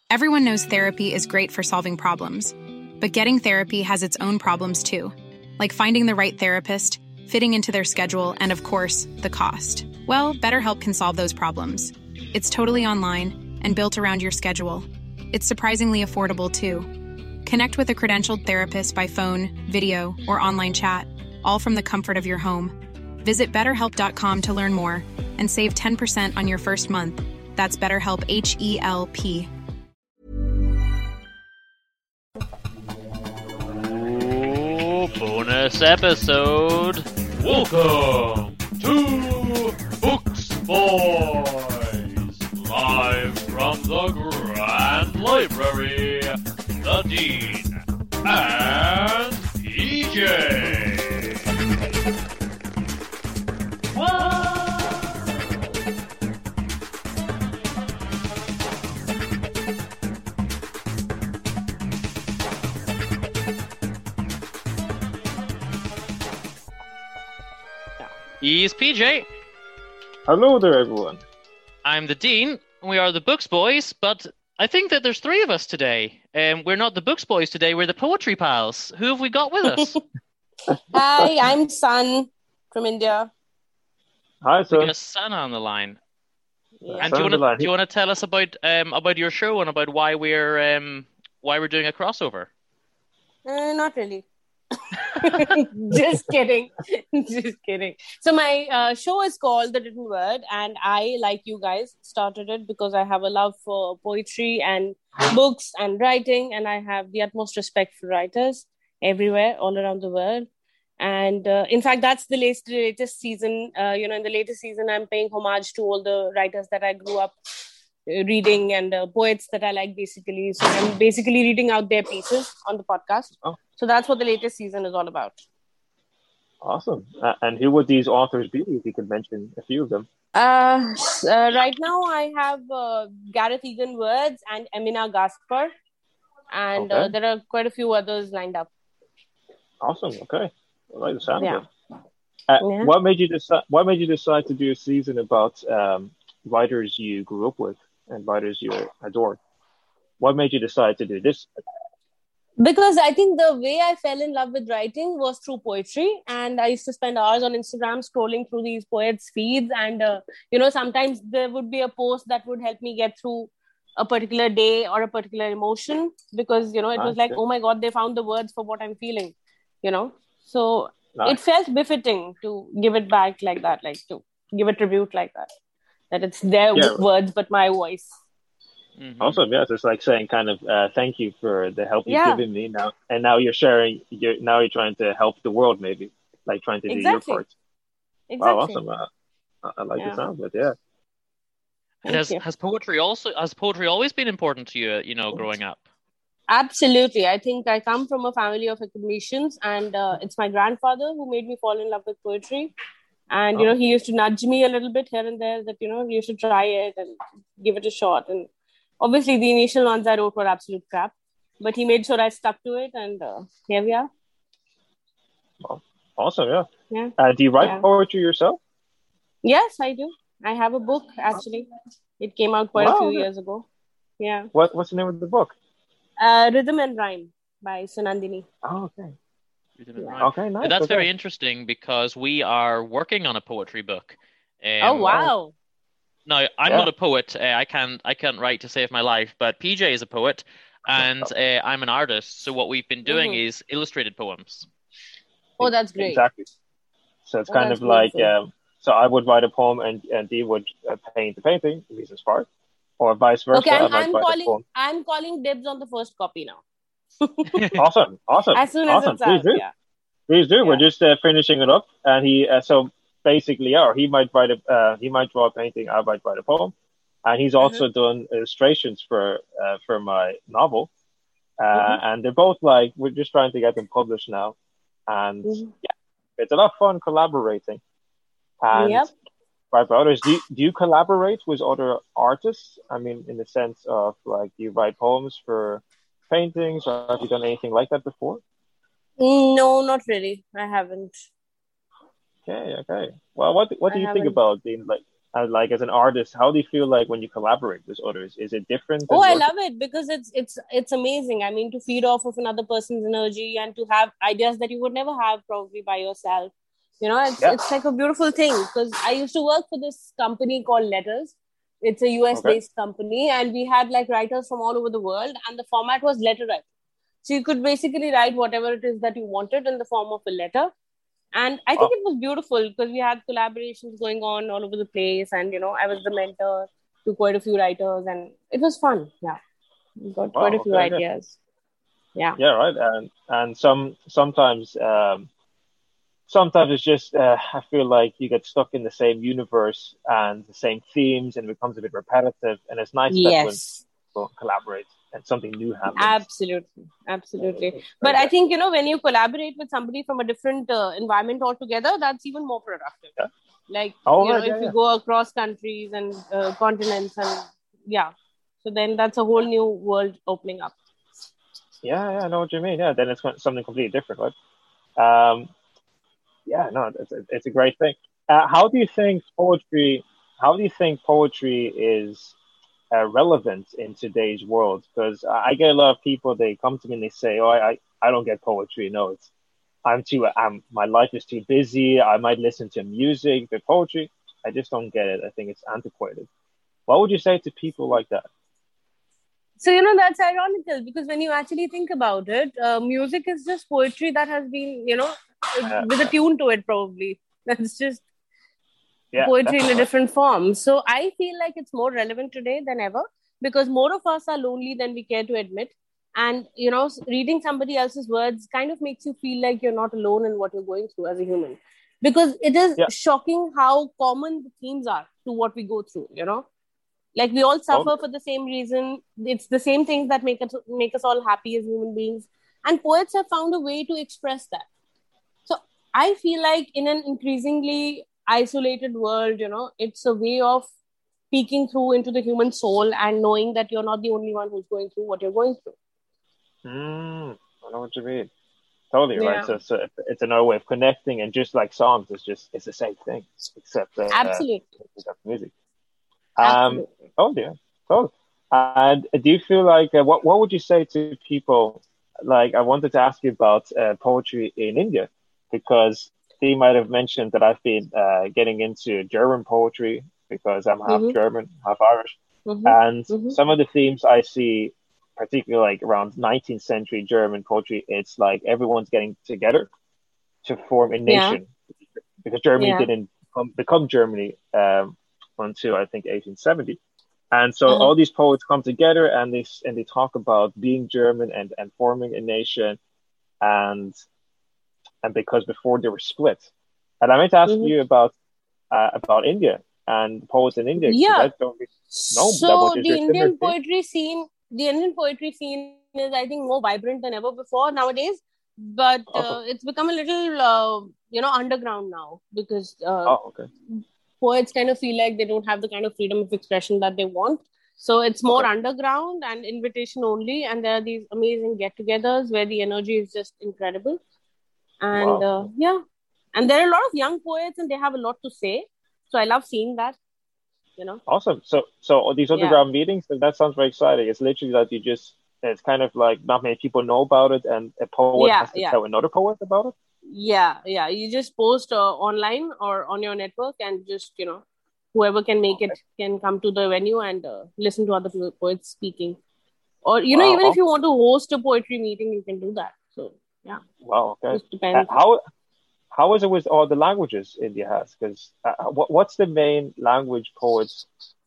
Everyone knows therapy is great for solving problems, but getting therapy has its own problems too, like finding the right therapist, fitting into their schedule, and of course, the cost. Well, BetterHelp can solve those problems. It's totally online and built around your schedule. It's surprisingly affordable too. Connect with a credentialed therapist by phone, video, or online chat, all from the comfort of your home. Visit BetterHelp.com to learn more and save 10% on your first month. That's BetterHelp, H-E-L-P. Bonus episode. Welcome to Books Boys, live from the Grand Library. The Dean and PJ. What? He's PJ. Hello there, everyone. I'm the Dean. We are the Books Boys, but I think that there's three of us today. We're not the Books Boys today, we're the Poetry Pals. Who have we got with us? Hi, I'm Sun from India. Hi, We sir. got a Sun on the line. Yeah. And do you want to tell us about your show and about why we're doing a crossover? Not really. Just kidding. Just kidding. So my show is called The Written Word, and I, like you guys, started it because I have a love for poetry and books and writing, and I have the utmost respect for writers everywhere, all around the world. And in fact, that's the latest season. In the latest season, I'm paying homage to all the writers that I grew up reading and poets that I like, basically. So I'm basically reading out their pieces on the podcast. Oh. So that's what the latest season is all about. Awesome. And who would these authors be, if you could mention a few of them? Right now, I have Gareth Egan Words and Emina Gaspar. And Okay. there are quite a few others lined up. Awesome. Okay. I like the sound Yeah. of it. Yeah. What made you decide to do a season about writers you grew up with and writers you adored? What made you decide to do this? Because I think the way I fell in love with writing was through poetry. And I used to spend hours on Instagram scrolling through these poets' feeds. And, sometimes there would be a post that would help me get through a particular day or a particular emotion. Because, it was like, oh my God, they found the words for what I'm feeling, So it felt befitting to give it back like that, like to give a tribute like that. That it's their words, but my voice. Mm-hmm. Awesome. Yes, it's like saying kind of thank you for the help you've given me now. And now you're sharing, you're trying to help the world, maybe, like trying to do your part. Exactly. Wow, awesome. I like the sound of it, yeah. And has poetry always been important to you, growing up? Absolutely. I think I come from a family of academicians, and it's my grandfather who made me fall in love with poetry. And, he used to nudge me a little bit here and there that, you should try it and give it a shot. And obviously, the initial ones I wrote were absolute crap, but he made sure I stuck to it, and here we are. Well, awesome, yeah. Yeah. Do you write poetry yourself? Yes, I do. I have a book, actually. It came out quite a few years ago. Yeah. What's the name of the book? Rhythm and Rhyme by Sunandini. Oh, okay. Okay, nice. And that's very interesting because we are working on a poetry book. Oh, wow. Now, I'm not a poet. I can't write to save my life, but PJ is a poet, and I'm an artist. So what we've been doing is illustrated poems. Oh, that's great. Exactly. So it's kind of like, so I would write a poem and Dee would paint the painting, reasons for it, or vice versa. Okay, I'm calling dibs on the first copy now. Awesome. As soon as it's out, Please do. Yeah. We're just finishing it up, and he so basically, he might he might draw a painting, I might write a poem, and he's also done illustrations for my novel, and they're both like we're just trying to get them published now, and it's a lot of fun collaborating. And write for others. Do you collaborate with other artists? I mean, in the sense of like, do you write poems for paintings, or have you done anything like that before? No, not really. I haven't. Okay. Well, what do you think about being like? like as an artist, how do you feel like when you collaborate with others? Is it different than Oh, I working? love it because it's amazing. I mean, to feed off of another person's energy and to have ideas that you would never have probably by yourself. You know, it's like a beautiful thing because I used to work for this company called Letters. It's a US Okay. based company, and we had like writers from all over the world, and the format was letter writing. So you could basically write whatever it is that you wanted in the form of a letter. And I think it was beautiful because we had collaborations going on all over the place. And, you know, I was the mentor to quite a few writers and it was fun. Yeah. We got quite a few ideas. Yeah. Yeah, right. And sometimes it's just I feel like you get stuck in the same universe and the same themes and it becomes a bit repetitive. And it's nice that when people collaborate and something new happens. Absolutely. But I think, you know, when you collaborate with somebody from a different environment altogether, that's even more productive. Yeah. Like, if you go across countries and continents and so then that's a whole new world opening up. Yeah, I know what you mean. Yeah, then it's something completely different, right? It's a great thing. How do you think poetry is relevant in today's world? Because I get a lot of people, they come to me and they say, "Oh, I don't get poetry. No, my life is too busy. I might listen to music, but poetry, I just don't get it. I think it's antiquated." What would you say to people like that? So, you know, that's ironical because when you actually think about it, music is just poetry that has been, you know, with a tune to it, probably. That's just poetry in a different form. So I feel like it's more relevant today than ever because more of us are lonely than we care to admit. And, you know, reading somebody else's words kind of makes you feel like you're not alone in what you're going through as a human. Because it is shocking how common the themes are to what we go through, you know. Like we all suffer for the same reason. It's the same things that make us all happy as human beings. And poets have found a way to express that. So I feel like in an increasingly isolated world, you know, it's a way of peeking through into the human soul and knowing that you're not the only one who's going through what you're going through. I know what you mean. Totally, right. So it's another way of connecting, and just like songs, it's the same thing, except absolutely music. Totally. And do you feel like what would you say to people? Like, I wanted to ask you about poetry in India because they might have mentioned that I've been getting into German poetry because I'm half German, half Irish, and some of the themes I see, particularly like around 19th century German poetry, it's like everyone's getting together to form a nation because Germany didn't become Germany until I think 1870. And so all these poets come together and they talk about being German and forming a nation and because before they were split. And I might ask you about India and poets in India. Yeah. I don't really know so the Indian poetry scene is, I think, more vibrant than ever before nowadays. But it's become a little, underground now because poets kind of feel like they don't have the kind of freedom of expression that they want. So it's more underground and invitation only. And there are these amazing get-togethers where the energy is just incredible. And and there are a lot of young poets and they have a lot to say. So I love seeing that, you know. Awesome. So these underground meetings, that sounds very exciting. It's literally that it's kind of like not many people know about it and a poet has to tell another poet about it. Yeah. You just post online or on your network and just, you know, whoever can make it can come to the venue and listen to other poets speaking. Or, you know, even if you want to host a poetry meeting, you can do that. So, yeah. Wow, okay. Just depends. How is it with all the languages India has? Because what's the main language poets,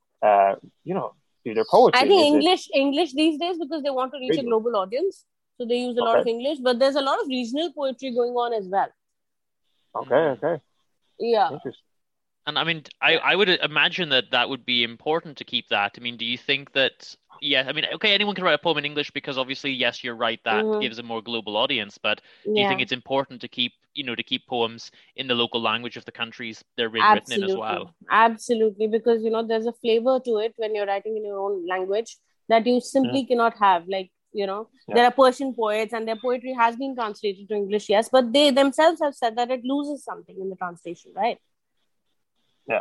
do their poetry? I think English these days because they want to reach a global audience. So they use a lot of English, but there's a lot of regional poetry going on as well. Okay. Yeah. Interesting. And I mean, I would imagine that would be important to keep that. I mean, do you think that, anyone can write a poem in English because obviously, yes, you're right, that gives a more global audience, but do you think it's important to keep poems in the local language of the countries they're written in as well? Absolutely, because, you know, there's a flavor to it when you're writing in your own language that you simply cannot have. Like, you know, there are Persian poets and their poetry has been translated to English, yes, but they themselves have said that it loses something in the translation, right? Yeah.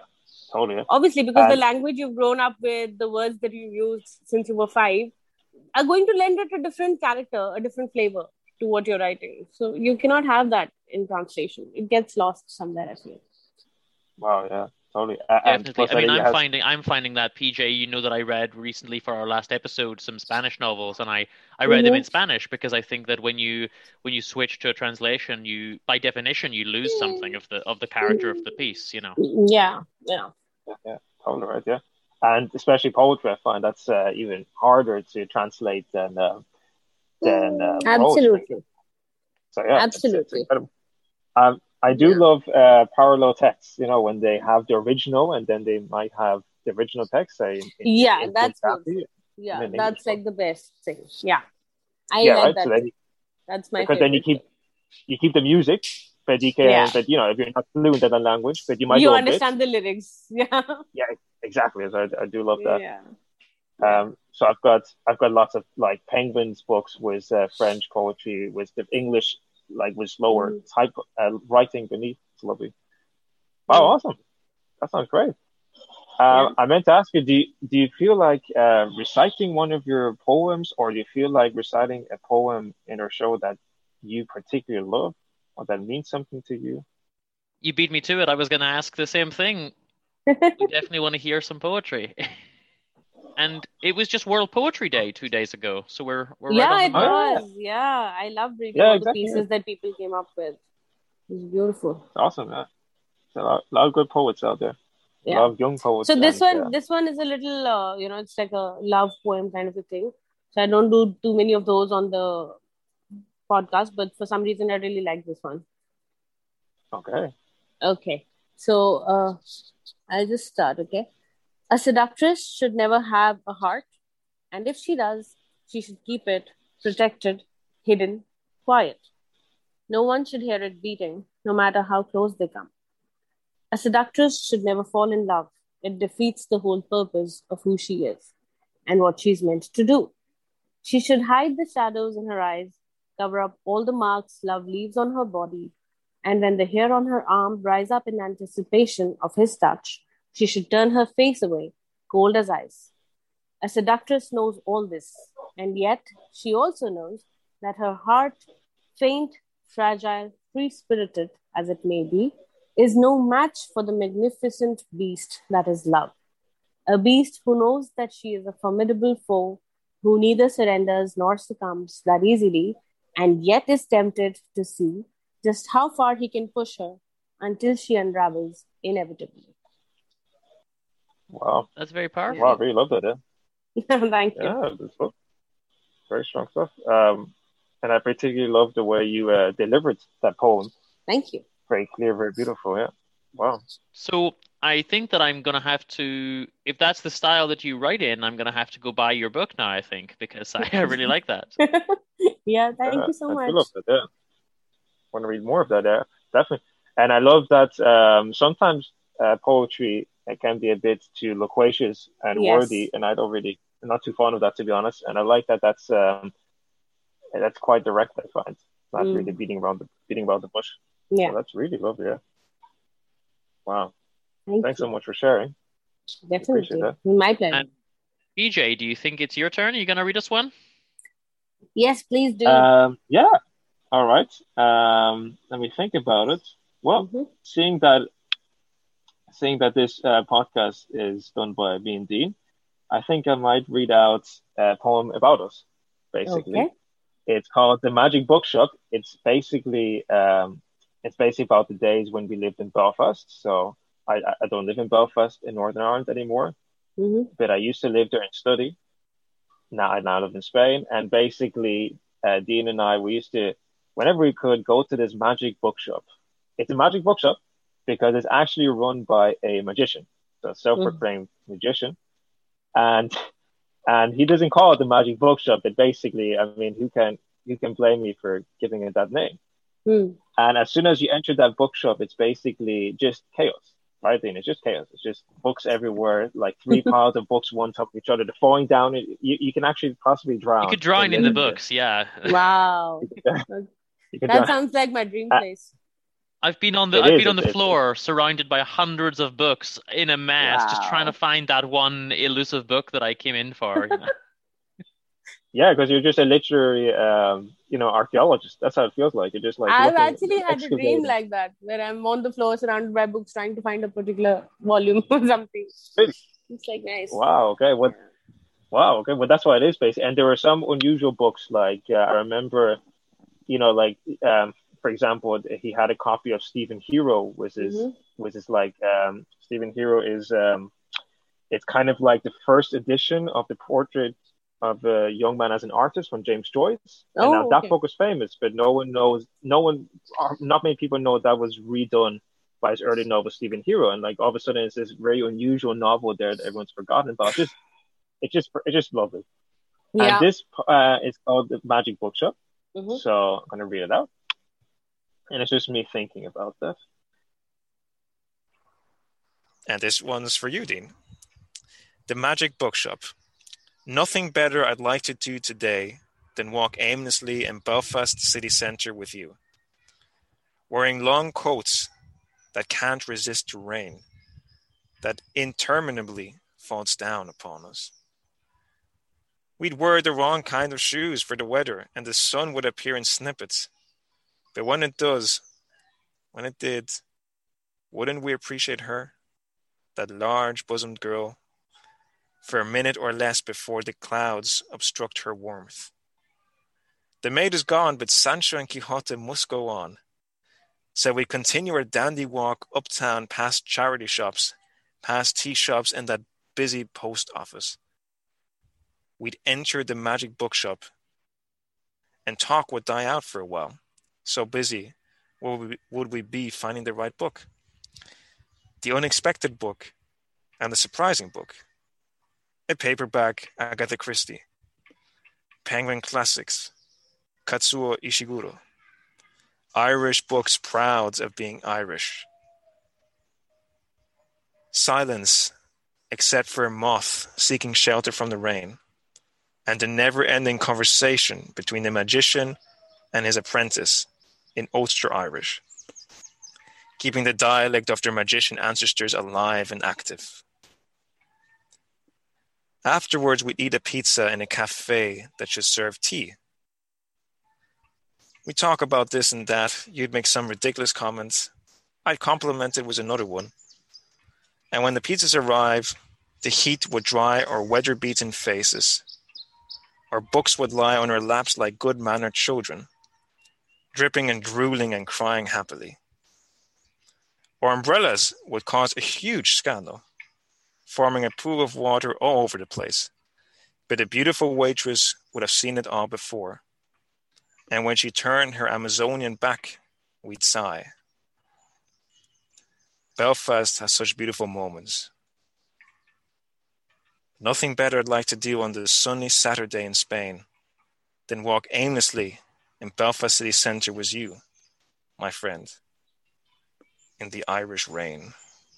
Totally. Obviously, because the language you've grown up with, the words that you used since you were 5, are going to lend it a different character, a different flavor to what you're writing. So you cannot have that in translation. It gets lost somewhere, I feel. Wow, yeah, totally. Definitely. I mean, I'm finding that, PJ, you know, that I read recently for our last episode some Spanish novels, and I read them in Spanish because I think that when you switch to a translation, you by definition you lose something of the character of the piece, you know. Yeah. Totally right. Yeah, and especially poetry, I find that's even harder to translate than absolutely. Poetry. So yeah, absolutely. It's incredible. I do love parallel texts, you know, when they have the original and then they might have the original text. Say, that's good. Yeah, that's like the best thing. Yeah, I like right? that. So then that's my because favorite. Then you keep the music, but you can, but you know, if you're not fluent in the language, but you might understand the lyrics. Yeah. Yeah, exactly. I do love that. Yeah. So I've got lots of like Penguin's books with French poetry with the English like with slower type writing beneath. It's lovely. Wow, awesome! That sounds great. I meant to ask you, do you feel like reciting one of your poems, or do you feel like reciting a poem in our show that you particularly love or that means something to you? You beat me to it. I was going to ask the same thing. We definitely want to hear some poetry. And it was just World Poetry Day 2 days ago, so we're right on the mark. Yeah, I love reading all the pieces that people came up with. It was beautiful. Awesome, yeah. There's a lot of good poets out there. Yeah. A lot of young poets. So this one is a little, it's like a love poem kind of a thing. So I don't do too many of those on the podcast, but for some reason I really like this one. Okay. So I'll just start, okay? A seductress should never have a heart, and if she does, she should keep it protected, hidden, quiet. No one should hear it beating, no matter how close they come. A seductress should never fall in love. It defeats the whole purpose of who she is and what she's meant to do. She should hide the shadows in her eyes, cover up all the marks love leaves on her body, and when the hair on her arm rise up in anticipation of his touch, she should turn her face away, cold as ice. A seductress knows all this, and yet she also knows that her heart, faint, fragile, free-spirited as it may be, is no match for the magnificent beast that is love. A beast who knows that she is a formidable foe, who neither surrenders nor succumbs that easily, and yet is tempted to see just how far he can push her until she unravels inevitably. Wow. That's very powerful. Wow, I really love that, yeah. Thank you. Yeah, this book. Very strong stuff. And I particularly love the way you delivered that poem. Thank you. Very clear, very beautiful, yeah. Wow. So I think that I'm going to have to, if that's the style that you write in, I'm going to have to go buy your book now, I think, because I really like that. Yeah, thank you so much. I love that, yeah. Want to read more of that, yeah, definitely. And I love that sometimes poetry can be a bit too loquacious and wordy, and I'm not too fond of that, to be honest. And I like that that's quite direct, I find. Not really beating around the bush. Yeah. So that's really lovely, yeah. Wow. Thanks you so much for sharing. Definitely. Appreciate that. My pleasure. And PJ, do you think it's your turn? Are you going to read us one? Yes, please do. Yeah. All right. Let me think about it. Well, seeing that this podcast is done by me and Dean, I think I might read out a poem about us, basically. Okay. It's called The Magic Bookshop. It's basically about the days when we lived in Belfast. So I don't live in Belfast in Northern Ireland anymore, but I used to live there and study. Now I live in Spain, and basically Dean and I, we used to, whenever we could, go to this magic bookshop. It's a magic bookshop because it's actually run by a magician, so a self-proclaimed magician, and he doesn't call it the magic bookshop. But basically, I mean, who can blame me for giving it that name? And as soon as you enter that bookshop, it's basically just chaos, right? Then it's just chaos. It's just books everywhere, like 3 piles of books, one top of each other. They're falling down. You can actually possibly drown. You could drown in the books, yeah. Wow. That sounds like my dream place. I've been on the floor, surrounded by hundreds of books in a mess, just trying to find that one elusive book that I came in for. Yeah, because you're just a literary, archaeologist. That's how it feels like. You're just like I've actually had a dream like that, where I'm on the floor surrounded by books, trying to find a particular volume or something. Really? It's like nice. Wow. Okay. Wow. Okay. Well, that's what it is, basically. And there were some unusual books, like I remember, for example, he had a copy of Stephen Hero, which is like Stephen Hero is it's kind of like the first edition of the portrait of a young man as an artist from James Joyce. And now that book was famous, but not many people know that was redone by his early novel Stephen Hero. And like all of a sudden it's this very unusual novel there that everyone's forgotten about. It's just lovely. Yeah. And this is called The Magic Bookshop. So I'm going to read it out. And it's just me thinking about that. And this one's for you, Dean. The Magic Bookshop. Nothing better I'd like to do today than walk aimlessly in Belfast city centre with you, wearing long coats that can't resist the rain, that interminably falls down upon us. We'd wear the wrong kind of shoes for the weather, and the sun would appear in snippets. But when it did, wouldn't we appreciate her, that large-bosomed girl, for a minute or less before the clouds obstruct her warmth? The maid is gone, but Sancho and Quixote must go on. So we continue our dandy walk uptown past charity shops, past tea shops and that busy post office. We'd enter the Magic Bookshop, and talk would die out for a while. So busy would we be finding the right book, the unexpected book, and the surprising book. A paperback Agatha Christie, Penguin Classics, Katsuo Ishiguro, Irish books proud of being Irish. Silence, except for a moth seeking shelter from the rain, and the never-ending conversation between the magician and his apprentice in Ulster Irish, keeping the dialect of their magician ancestors alive and active. Afterwards, we'd eat a pizza in a cafe that should serve tea. We talk about this and that. You'd make some ridiculous comments. I'd compliment it with another one. And when the pizzas arrive, the heat would dry our weather-beaten faces. Our books would lie on our laps like good-mannered children, dripping and drooling and crying happily. Our umbrellas would cause a huge scandal, forming a pool of water all over the place. But the beautiful waitress would have seen it all before. And when she turned her Amazonian back, we'd sigh. Belfast has such beautiful moments. Nothing better I'd like to do on this sunny Saturday in Spain than walk aimlessly in Belfast city centre with you, my friend, in the Irish rain.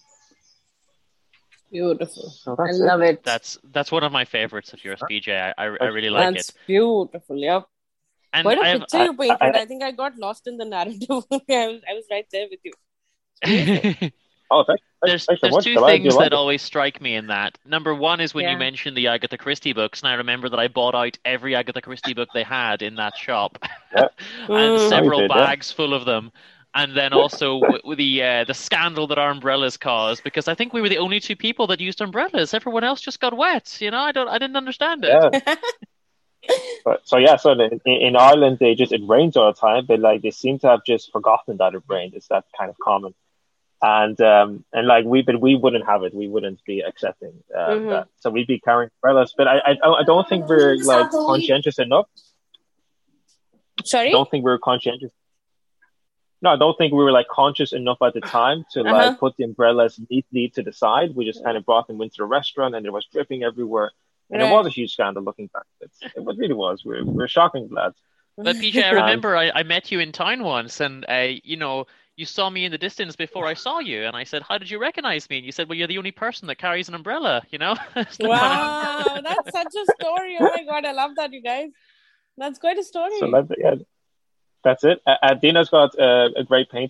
Beautiful. I love it. That's one of my favorites of yours, PJ. I really like it. That's beautiful, yep. And what a picture you painted. I think I got lost in the narrative. I was right there with you. Oh, there's two things that always strike me in that. Number one is when you mentioned the Agatha Christie books, and I remember that I bought out every Agatha Christie book they had in that shop, and several bags full of them. And then also with the scandal that our umbrellas caused, because I think we were the only two people that used umbrellas. Everyone else just got wet. You know, I didn't understand it. Yeah. So in Ireland, it rains all the time, but like they seem to have just forgotten that it rained. It's that kind of common. And like we wouldn't have it. We wouldn't be accepting that. So we'd be carrying umbrellas. But I don't think we're like conscientious enough. Sorry? I don't think we were conscientious. No, I don't think we were like conscious enough at the time to like put the umbrellas neatly to the side. We just kind of brought them into the restaurant, and it was dripping everywhere. And it was a huge scandal looking back. It really was. We're shocking glad. But PJ, I remember I met you in town once, and you saw me in the distance before I saw you, and I said, "How did you recognize me?" And you said, "Well, you're the only person that carries an umbrella." You know? Wow, that's such a story! Oh my god, I love that, you guys. That's quite a story. So that's it. Dina's got a great painting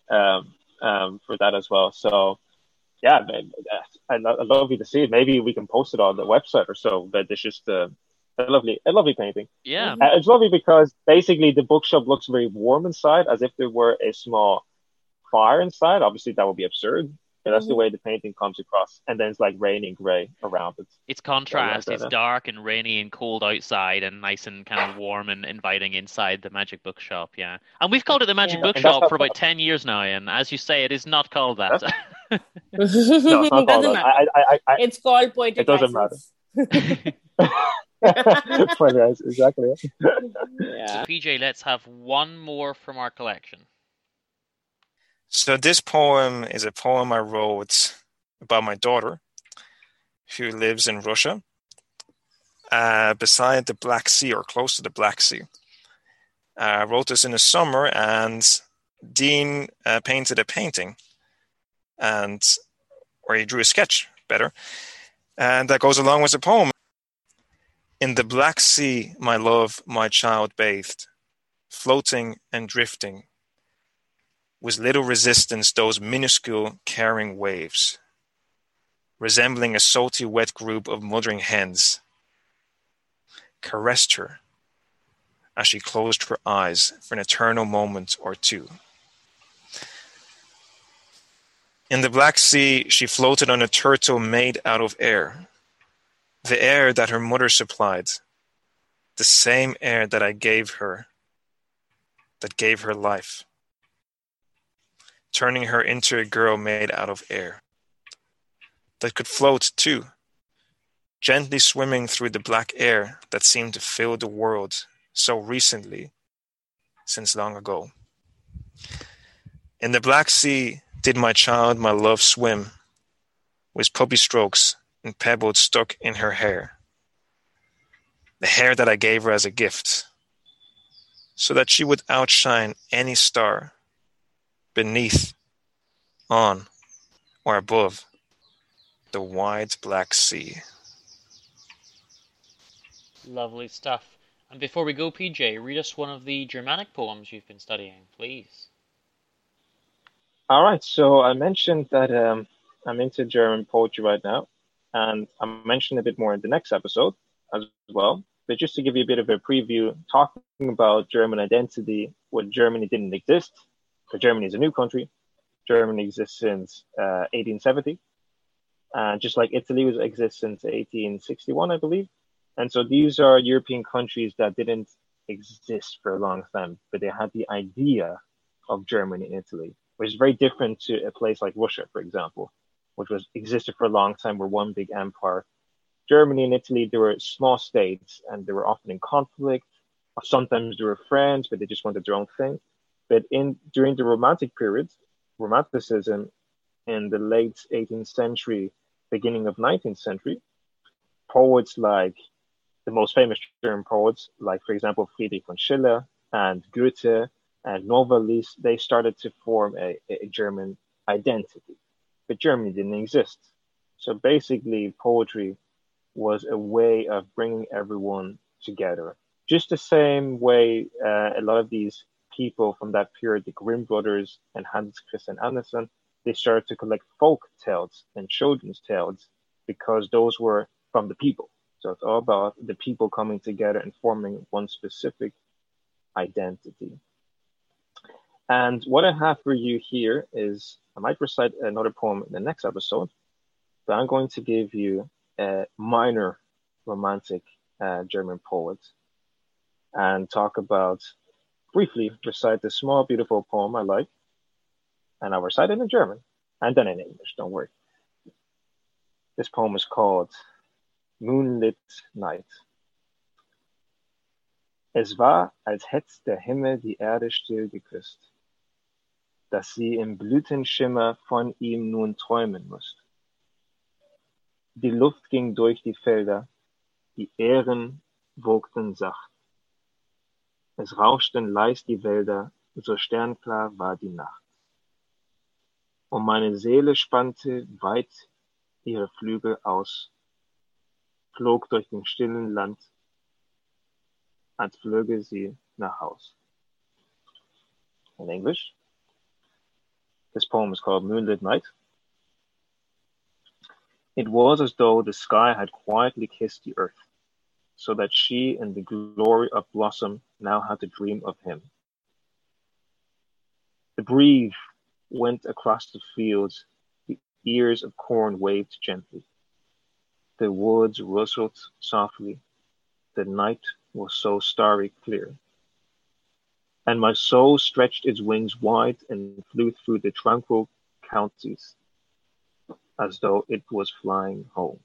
for that as well. So yeah, I'd love you to see it. Maybe we can post it on the website or so. But it's just a lovely painting. Yeah, it's lovely because basically the bookshop looks very warm inside, as if there were a small fire inside. Obviously, that would be absurd. But that's the way the painting comes across, and then it's like rainy and gray around it. It's contrast. Like it's dark and rainy and cold outside, and nice and kind of warm and inviting inside the Magic Bookshop. Yeah, and we've called it the Magic Bookshop for about 10 years now, and as you say, it is not called that. No, it's not called that. It's called Poetic It doesn't License. matter. Exactly. So PJ, let's have one more from our collection. So this poem is a poem I wrote about my daughter, who lives in Russia, beside the Black Sea, or close to the Black Sea. I wrote this in the summer, and Dean painted a painting, or he drew a sketch, better, and that goes along with the poem. In the Black Sea, my love, my child bathed, floating and drifting, with little resistance those minuscule carrying waves, resembling a salty wet group of mothering hens, caressed her as she closed her eyes for an eternal moment or two. In the Black Sea, she floated on a turtle made out of air, the air that her mother supplied, the same air that I gave her, that gave her life, turning her into a girl made out of air, that could float too, gently swimming through the black air that seemed to fill the world so recently, since long ago. In the Black Sea did my child, my love, swim, with puppy strokes and pebbles stuck in her hair, the hair that I gave her as a gift, so that she would outshine any star beneath, on, or above the wide Black Sea. Lovely stuff. And before we go, PJ, read us one of the Germanic poems you've been studying, please. All right. So I mentioned that I'm into German poetry right now, and I'll mention a bit more in the next episode as well. But just to give you a bit of a preview, talking about German identity, when Germany didn't exist, because Germany is a new country. Germany exists since 1870. Just like Italy exists since 1861, I believe. And so these are European countries that didn't exist for a long time, but they had the idea of Germany and Italy, which is very different to a place like Russia, for example, which existed for a long time, were one big empire. Germany and Italy, they were small states, and they were often in conflict. Sometimes they were friends, but they just wanted their own thing. But during the Romantic period, Romanticism in the late 18th century, beginning of 19th century, poets like the most famous German poets, like, for example, Friedrich von Schiller and Goethe and Novalis, they started to form a German identity. But Germany didn't exist. So basically, poetry was a way of bringing everyone together. Just the same way a lot of these people from that period, the Grimm brothers and Hans Christian Andersen, they started to collect folk tales and children's tales because those were from the people. So it's all about the people coming together and forming one specific identity. And what I have for you here is, I might recite another poem in the next episode, but I'm going to give you a minor romantic German poet and talk about, briefly recite the small, beautiful poem I like. And I'll recite it in German and then in English, don't worry. This poem is called Moonlit Night. Es war, als hätt der Himmel die Erde still geküsst, dass sie im Blütenschimmer von ihm nun träumen müsst. Die Luft ging durch die Felder, die Ähren wogten sacht. Es rauschten leis die Wälder, so sternklar war die Nacht. Und meine Seele spannte weit ihre Flügel aus, flog durch den stillen Land, als flöge sie nach Haus. In English, This poem is called Moonlit Night. It was as though the sky had quietly kissed the earth, so that she in the glory of blossom now had to dream of him. The breeze went across the fields, the ears of corn waved gently. The woods rustled softly, the night was so starry clear. And my soul stretched its wings wide and flew through the tranquil counties, as though it was flying home.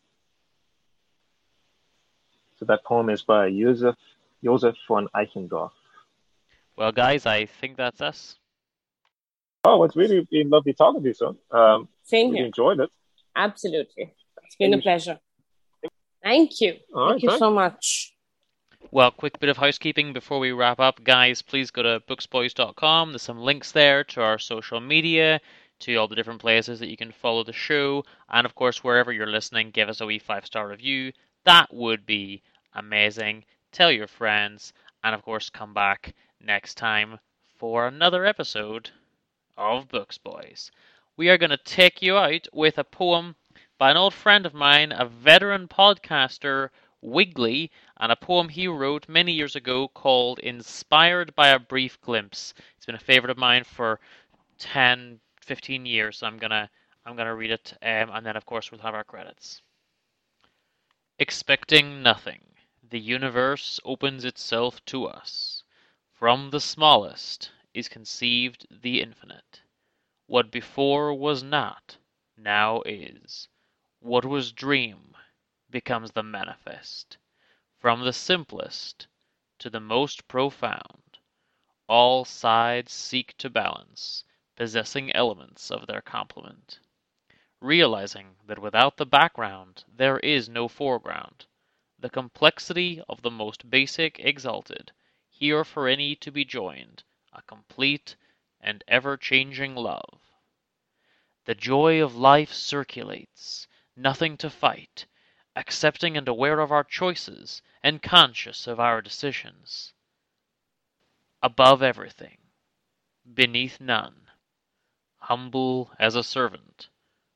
So that poem is by Josef von Eichendorff. Well, guys, I think that's us. Oh, it's really been lovely talking to you, son. Same really here. Enjoyed it. Absolutely. It's been a pleasure. Thank you. Thank you so much. Well, quick bit of housekeeping before we wrap up. Guys, please go to booksboys.com. There's some links there to our social media, to all the different places that you can follow the show. And, of course, wherever you're listening, give us a wee 5-star review. That would be amazing. Tell your friends. And, of course, come back next time for another episode of Books Boys. We are going to take you out with a poem by an old friend of mine, a veteran podcaster, Wiggly, and a poem he wrote many years ago called Inspired by a Brief Glimpse. It's been a favorite of mine for 10, 15 years, so I'm gonna read it, and then of course we'll have our credits. Expecting nothing, the universe opens itself to us. From the smallest is conceived the infinite. What before was not, now is. What was dream becomes the manifest. From the simplest to the most profound, all sides seek to balance, possessing elements of their complement. Realizing that without the background there is no foreground, the complexity of the most basic exalted, here for any to be joined, a complete and ever-changing love. The joy of life circulates, nothing to fight, accepting and aware of our choices, and conscious of our decisions. Above everything, beneath none, humble as a servant,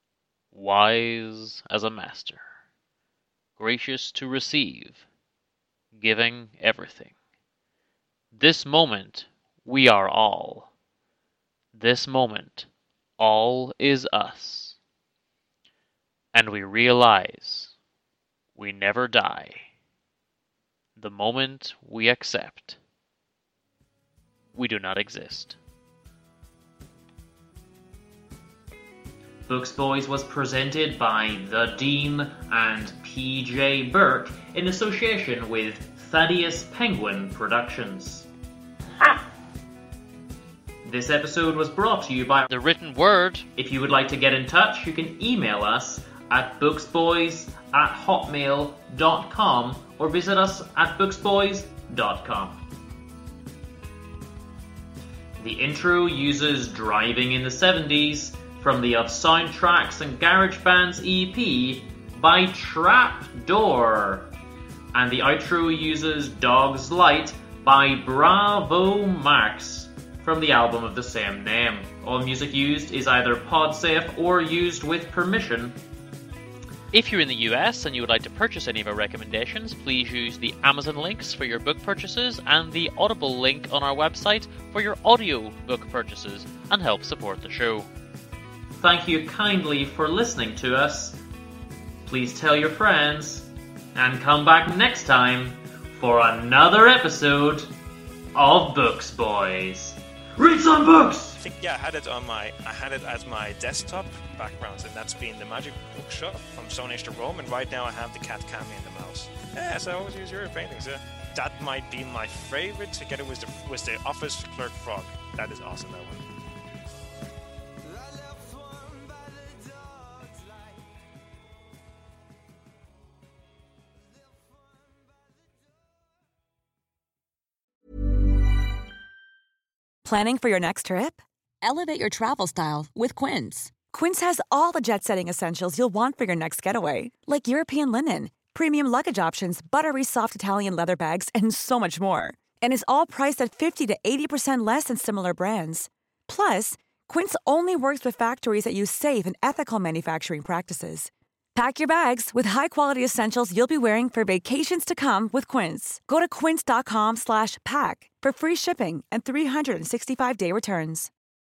wise as a master, gracious to receive, giving everything. This moment we are all. This moment all is us. And we realize we never die. The moment we accept, we do not exist. Books Boys was presented by The Dean and PJ Burke in association with Thaddeus Penguin Productions. This episode was brought to you by The Written Word. If you would like to get in touch, you can email us at booksboys@hotmail.com or visit us at booksboys.com. The intro uses Driving in the 70s from the Of Soundtracks and Garage Bands EP by Trapdoor. And the outro uses Dog's Light by Bravo Max from the album of the same name. All music used is either PodSafe or used with permission. If you're in the US and you would like to purchase any of our recommendations, please use the Amazon links for your book purchases and the Audible link on our website for your audio book purchases and help support the show. Thank you kindly for listening to us. Please tell your friends and come back next time for another episode of Books Boys. Read some books! I think, I had it as my desktop background, and that's been the Magic Bookshop from Stone Age to Rome, and right now I have the cat Cammy and the mouse. Yeah, so I always use your paintings. That might be my favorite, together with the Office Clerk Frog. That is awesome, that one. Planning for your next trip? Elevate your travel style with Quince. Quince has all the jet-setting essentials you'll want for your next getaway, like European linen, premium luggage options, buttery soft Italian leather bags, and so much more. And is all priced at 50 to 80% less than similar brands. Plus, Quince only works with factories that use safe and ethical manufacturing practices. Pack your bags with high-quality essentials you'll be wearing for vacations to come with Quince. Go to quince.com/pack for free shipping and 365-day returns.